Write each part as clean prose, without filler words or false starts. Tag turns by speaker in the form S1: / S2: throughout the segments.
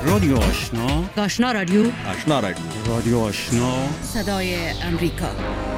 S1: رادیو آشنا،
S2: آشنا رادیو،
S3: آشنا رادیو،
S1: رادیو آشنا،
S2: صدای امریکا.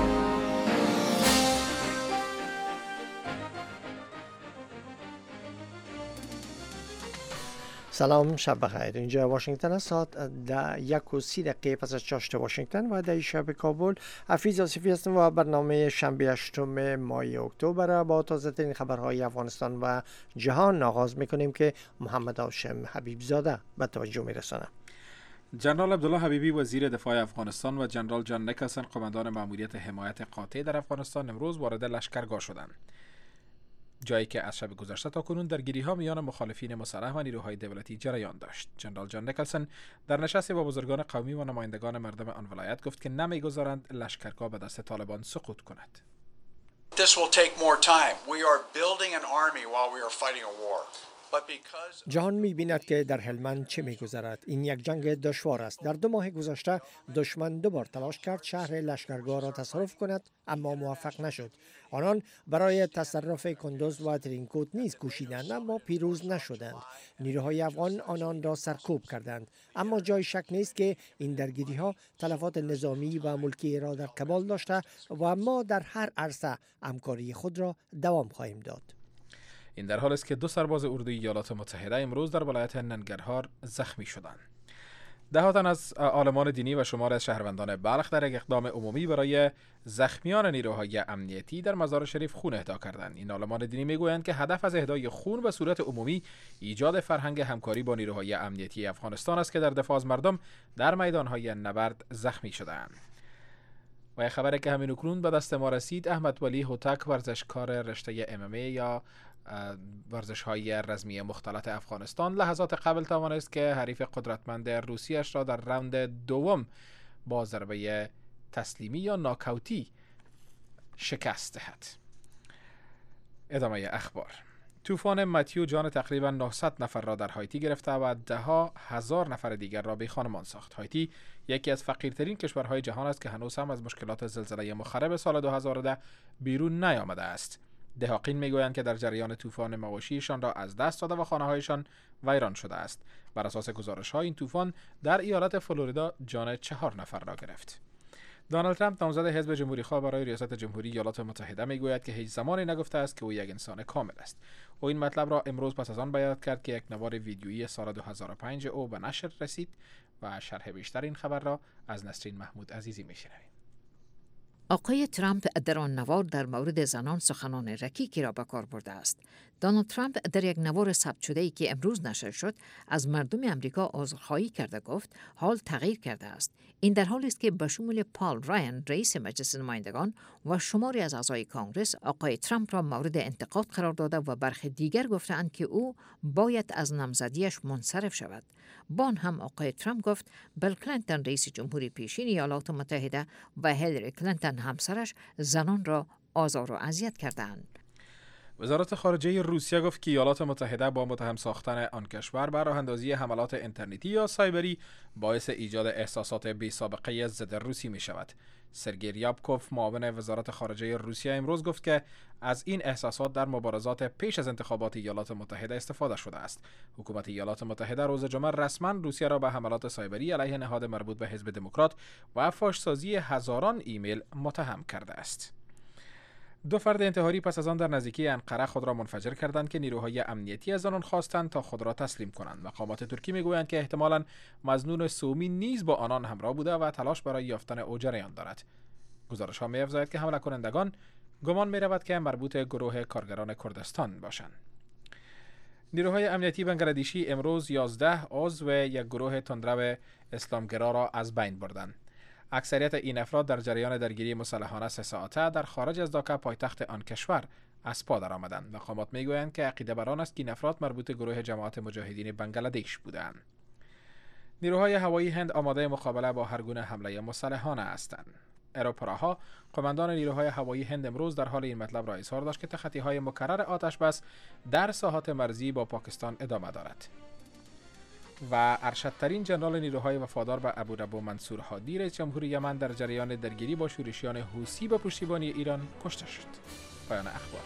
S4: سلام، شب بخیر. اینجا واشنگتن است. ساعت 1:30 پس از چاشت واشنگتن و در شب کابل. حفیظ آصفی هستم و برنامه شنبه 8 ماه اکتبر با تازه ترین خبرهای افغانستان و جهان آغاز میکنیم که محمد هاشم حبیب زاده به توجه میرسانه.
S5: جنرال عبدالله حبیبی وزیر دفاع افغانستان و جنرال جان نیکلسن قماندان مأموریت حمایت قاطع در افغانستان امروز وارد لشکرگاه شدند، جایی که از شب گذشته تا کنون درگیری‌ها میان مخالفین مسلح و نیروهای دولتی جریان داشت. جنرال جان نیکلسن در نشستی با بزرگان قومی و نمایندگان مردم آن ولایت گفت که نمی‌گذارند لشکرگاه به دست طالبان سقوط کند.
S6: This will take more time. We are building an army while we are fighting a war.
S4: جهان می‌بیند که در هلمند چه می‌گذرد. این یک جنگ دشوار است. در 2 ماه گذشته دشمن 2 بار تلاش کرد شهر لشکرگاه را تصرف کند، اما موفق نشد. آنان برای تصرف کندوز و ترینکوت نیز کوشیدند، اما پیروز نشدند. نیروهای افغان آنان را سرکوب کردند، اما جای شک نیست که این درگیری‌ها تلفات نظامی و ملکی را در کابل داشته و ما در هر عرصه همکاری خود را دوام خواهیم داد.
S5: این در حالی است که 2 سرباز اردوی ایالات متحده امروز در ولایت ننگرهار زخمی شدند. دهها تن از عالمان دینی و شمار از شهروندان بلخ در یک اقدام عمومی برای زخمیان نیروهای امنیتی در مزار شریف خون اهدا کردند. این عالمان دینی میگویند که هدف از اهدای خون به صورت عمومی ایجاد فرهنگ همکاری با نیروهای امنیتی افغانستان است که در دفاع از مردم در میدانهای نبرد زخمی شدند. و خبری که همین اکنون به دست ما رسید، احمد ولی هوتک، ورزشکار رشته MMA یا ورزش‌های رزمی مختلط افغانستان، لحظات قبل توانست که حریف قدرتمند روسیه‌اش را در راوند دوم با ضربه تسلیمی یا ناکاوتی شکست دهد. ادامه اخبار. طوفان متیو جان تقریبا 900 نفر را در هایتی گرفته و 10,000 نفر دیگر را بی خانمان ساخت. هایتی یکی از فقیرترین کشورهای جهان است که هنوز هم از مشکلات زلزله مخرب سال 2010 بیرون نیامده است. دهاقین میگویند که در جریان طوفان مواشیشان را از دست داده و خانه‌هایشان ویران شده است. بر اساس گزارش‌ها این طوفان در ایالت فلوریدا جان 4 نفر را گرفت. دونالد ترامپ نامزد حزب جمهوری‌خواه برای ریاست جمهوری ایالات متحده میگوید که هیچ زمانی نگفته است که او یک انسان کامل است. او این مطلب را امروز پس از آن بیان کرد که یک نوار ویدیویی سال 2005 او به نشر رسید و شرح بیشتر این خبر را از نسرین محمود عزیزی میشنویم.
S2: آقای ترامپ در آن نوار در مورد زنان سخنان رکیکی را به کار برده است. دونالد ترامپ در یک نوار ثبت شده‌ای که امروز نشر شد از مردم امریکا عذرخواهی کرده گفت حال تغییر کرده است. این در حالی است که به شمول پال رایان رئیس مجلس نمایندگان و شماری از اعضای کانگرس آقای ترامپ را مورد انتقاد قرار داده و برخی دیگر گفتند که او باید از نامزدیش منصرف شود. با آن هم آقای ترامپ گفت بیل کلینتون رئیس جمهوری پیشین ایالات متحده و هیلاری کلینتون همسرش زنان را آزار و اذیت کردند.
S5: وزارت خارجه روسیه گفت که ایالات متحده با متهم ساختن آن کشور بر راه اندازی حملات اینترنتی یا سایبری باعث ایجاد احساسات بی سابقه ضد روسی می شود. سرگئی ریابکوف معاون وزارت خارجه روسیه امروز گفت که از این احساسات در مبارزات پیش از انتخابات ایالات متحده استفاده شده است. حکومت ایالات متحده روز جمعه رسما روسیه را به حملات سایبری علیه نهاد مربوط به حزب دموکرات و فاشسازی هزاران ایمیل متهم کرده است. 2 فرد انتحاری پس از آن در نزدیکی انقره خود را منفجر کردند که نیروهای امنیتی از آنان خواستند تا خود را تسلیم کنند. مقامات ترکی میگویند که احتمالاً مظنون سومی نیز با آنان همراه بوده و تلاش برای یافتن او جریان دارد. گزارش‌ها می‌افزاید که حمله کنندگان گمان می‌رود که مربوط گروه کارگران کردستان باشند. نیروهای امنیتی بنگلادشی امروز 11 عضو یک گروه تندرو اسلامگرا را از بین بردند. اکثریت این افراد در جریان درگیری مسلحانه 3 ساعته در خارج از داکا پایتخت آن کشور از پا درآمدند. مقامات میگویند که عقیده بر آن است که این افراد مربوط گروه جماعت مجاهدین بنگلادش بودند. نیروهای هوایی هند آماده مقابله با هر گونه حمله مسلحانه هستند. ایروپراها قماندان نیروهای هوایی هند امروز در حال این مطلب را اظهار داشت که تخطی‌های مکرر آتش بس در ساحات مرزی با پاکستان ادامه دارد. و ارشدترین جنرال نیروهای وفادار به ابوربو منصور هادی رئیس جمهوری یمن در جریان درگیری با شورشیان حوثی به پشتیبانی ایران کشته شد. پایان اخبار.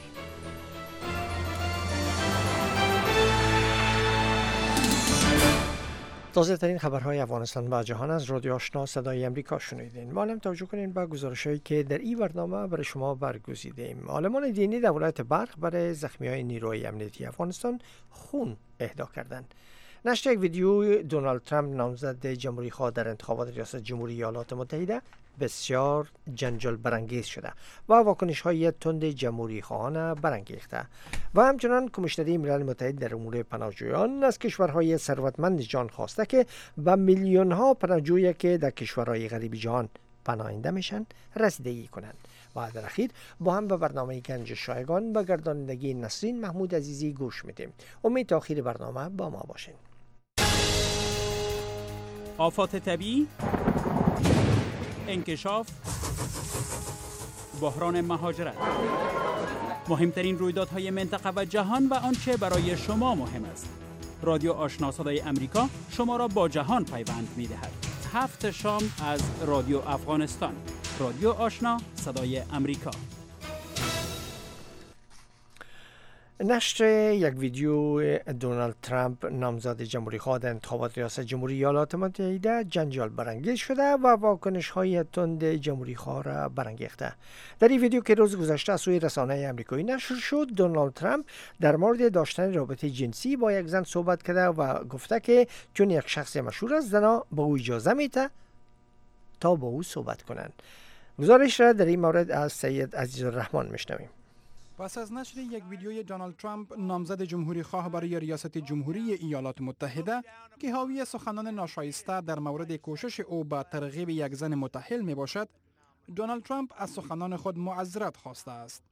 S4: تازه ترین خبرهای افغانستان و جهان از رادیو آشنا صدای امریکا شنیدین. ما هم توجه کنین به گزارش‌هایی که در این برنامه برای شما برگزیدیم. عالمان دینی در ولایت بلخ برای زخمیان نیروی امنیتی افغانستان خون اهدا کردند. نشر یک ویدیو دونالد ترامپ نامزد جمهوری‌خواه در انتخابات ریاست جمهوری ایالات متحده بسیار جنجال برانگیز شده و واکنش‌های تند جمهوری‌خواهان برانگیخته و همچنان کمیشنری ملل متحد در امور پناهجویان از کشورهای ثروتمند جهان خواسته که به میلیون‌ها پناهجویی که در کشورهای غریب جهان پناهنده میشن رسیدگی کنند. و در اخیر با هم به برنامه گنج شایگان به گردانندگی نسرین محمود عزیزی گوش میدیم. امید تا آخر برنامه با ما باشین.
S3: آفات طبیعی، انکشاف، بحران مهاجرت، مهمترین رویدادهای منطقه و جهان و آنچه برای شما مهم است. رادیو آشنا صدای امریکا شما را با جهان پیوند می‌دهد. 7 شام از رادیو افغانستان. رادیو آشنا صدای امریکا.
S4: نشر یک ویدیو دونالد ترامپ نامزد جمهوری‌خواه در انتخابات ریاست جمهوری ایالات متحده جنجال برانگیز شده و واکنش‌های تند جمهوری‌خواه را برانگیخته. در این ویدیو که روز گذشته از سوی رسانه‌های آمریکایی نشر شد، دونالد ترامپ در مورد داشتن رابطه جنسی با یک زن صحبت کرده و گفته که چون یک شخص مشهور است، زنها به او اجازه میده تا با او صحبت کنند. گزارش را در این مورد از سید عزیزالرحمن میشنویم.
S7: پس از نشر یک ویدیوی دونالد ترامپ نامزد جمهوری خواه برای ریاست جمهوری ایالات متحده که حاوی سخنان ناشایسته در مورد کوشش او به ترغیب یک زن متأهل می باشد، دونالد ترامپ از سخنان خود معذرت خواسته است.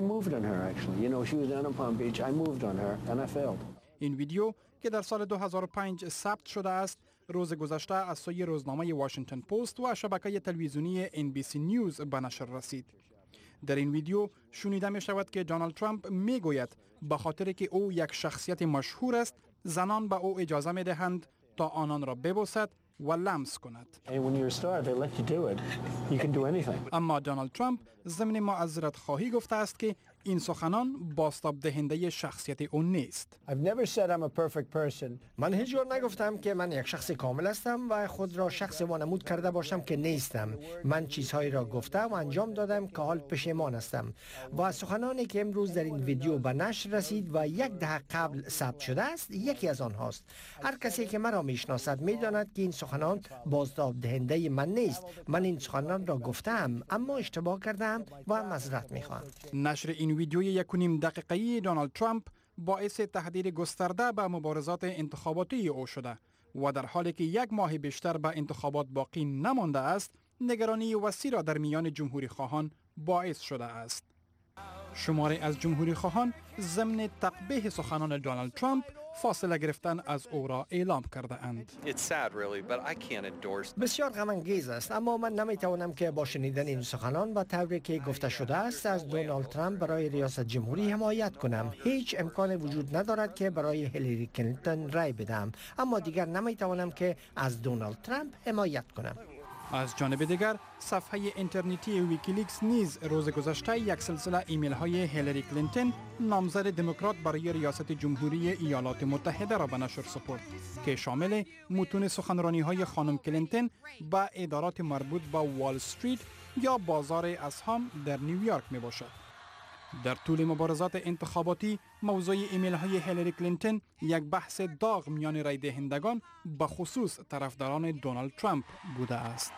S7: این ویدیو که در سال 2005 ثبت شده است، روز گذشته از سوی روزنامه واشنگتن پست و شبکه تلویزیونی NBC نیوز به نشر رسید. در این ویدیو شنیده می شود که دونالد ترامپ می گوید به خاطر که او یک شخصیت مشهور است، زنان به او اجازه می دهند تا آنان را ببوسد و لمس کند. اما دونالد ترامپ ضمن معذرت خواهی گفته است که این سخنان بازتاب دهنده شخصیت او نیست.
S4: من هیچ جور نگفتم که من یک شخص کامل هستم و خود را شخص وانمود کرده باشم که نیستم. من چیزهایی را گفته و انجام دادم که حال پشیمان هستم. و از سخنانی که امروز در این ویدیو به نشر رسید و یک دهه قبل ثبت شده است، یکی از آنهاست. هر کسی که مرا میشناسد میداند که این سخنان بازتاب دهنده من نیست. من این سخنان را گفتم اما اشتباه کردم و معذرت میخواهم.
S7: نشر این ویدیوی 1.5 دقیقه‌ای دونالد ترامپ باعث تهدید گسترده به مبارزات انتخاباتی او شده و در حالی که یک ماه بیشتر به انتخابات باقی نمانده است، نگرانی وسیع را در میان جمهوری خواهان باعث شده است. شماری از جمهوری خواهان ضمن تقبیح سخنان دونالد ترامپ فاصله گرفتن از او را اعلام کرده اند.
S4: بسیار غم انگیز است، اما من نمیتوانم که با شنیدن این سخنان و طوری که گفته شده است از دونالد ترامپ برای ریاست جمهوری حمایت کنم. هیچ امکان وجود ندارد که برای هیلاری کلینتون رای بدم، اما دیگر نمیتوانم که از دونالد ترامپ حمایت کنم.
S7: از جانب دیگر صفحه اینترنتی ویکیلیکس نیز روز گذشته یک سلسله ایمیل های هیلاری کلینتون نامزد دموکرات برای ریاست جمهوری ایالات متحده را به نشر سپرد که شامل متون سخنرانی های خانم کلینتون با ادارات مربوط به وال استریت یا بازار اسهام در نیویورک می باشد. در طول مبارزات انتخاباتی موضوع ایمیل های هیلاری کلینتون یک بحث داغ میان رای دهندگان به خصوص طرفداران دونالد ترامپ بوده است.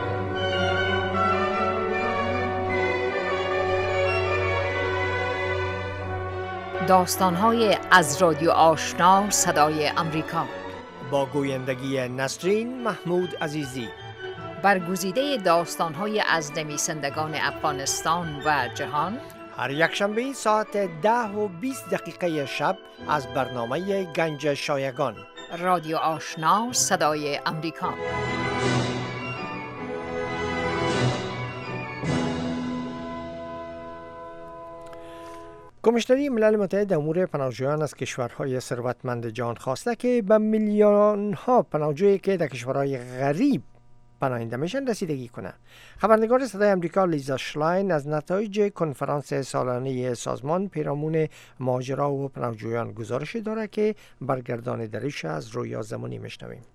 S2: داستان‌های از رادیو آشنا صدای امریکا
S4: با گویندگی نسرین محمود عزیزی.
S2: برگزیده داستان‌های از نویسندگان افغانستان و جهان
S4: هر یک شنبه ساعت 10:20 شب از برنامه گنج شایگان.
S2: رادیو آشنا صدای امریکا.
S4: کمیشنری ملل متحد امور پناهجویان از کشورهای ثروتمند جهان خواسته که به میلیون‌ها پناهجویی که در کشورهای غریب پناهنده میشن رسیدگی کنه. خبرنگار صدای امریکا لیزا شلاین از نتایج کنفرانس سالانه سازمان پیرامون مهاجرا و پناهجویان گزارش داره که برگردانیدنش از رویا زمانی میشنویم.